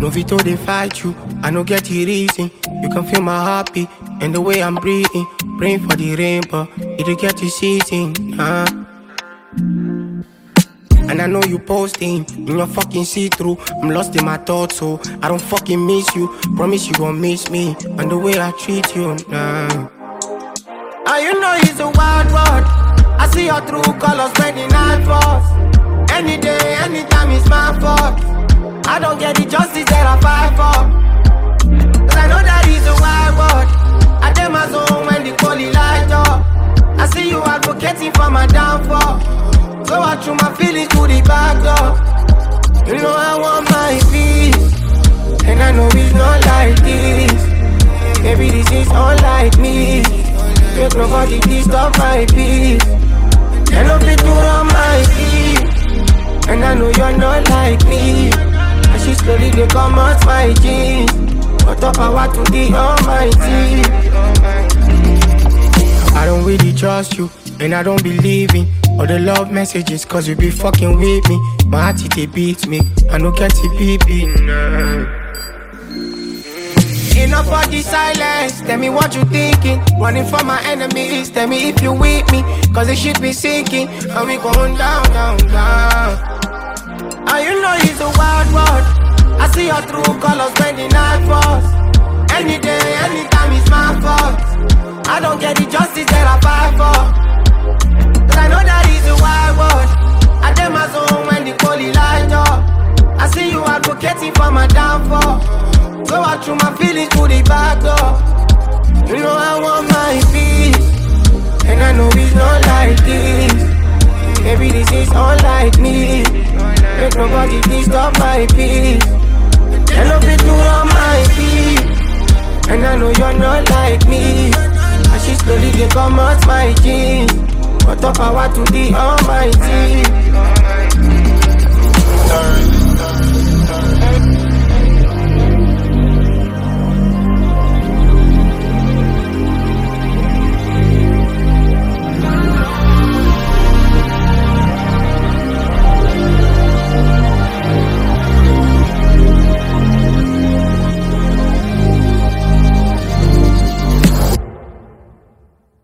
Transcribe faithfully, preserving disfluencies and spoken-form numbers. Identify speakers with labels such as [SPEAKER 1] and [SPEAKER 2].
[SPEAKER 1] No fit they fight you, I no get the reason. You can feel my heartbeat and the way I'm breathing. Praying for the rainbow, it will get the season, huh? And I know you posting in your fucking see-through. I'm lost in my thoughts, so I don't fucking miss you. Promise you gon' miss me and the way I treat you, nah. And you know it's a wild world. I see your true colors when the night falls. Any day, anytime it's my fault. I don't get the justice that I fight for. Cause I know that it's a wild world. I take my zone when the cold light up. I see you advocating for my downfall. So I threw my feelings to the back door. You know I want my peace, and I know it's not like this. Maybe this is unlike me. Make nobody disturb my peace. I know fit to run my feet, and I know you're not like me. And she slowly they come out my jeans. But up power to the Almighty. I don't really trust you, and I don't believe in all the love messages, cause you be fucking with me. My heart it, it beats me, I don't get to beat me, nah. Enough of the silence, tell me what you thinking. Running from my enemies, tell me if you with me. Cause the shit be sinking, and we going down, down, down. And you know it's a wild world. I see your true colors when the night falls. Any day, anytime it's my fault. I don't get the justice that I fight for. Cause I know that it's a wild world. I take my zone when the cold light up. I see you advocating for my downfall. So I threw my feelings to the back door. You know I want my peace, and I know it's not like this. Maybe this is unlike me. Make nobody disturb my peace. I know fit to run my feet, and I know you're not like me. And she slowly they come out my jeans. But up power to the Almighty.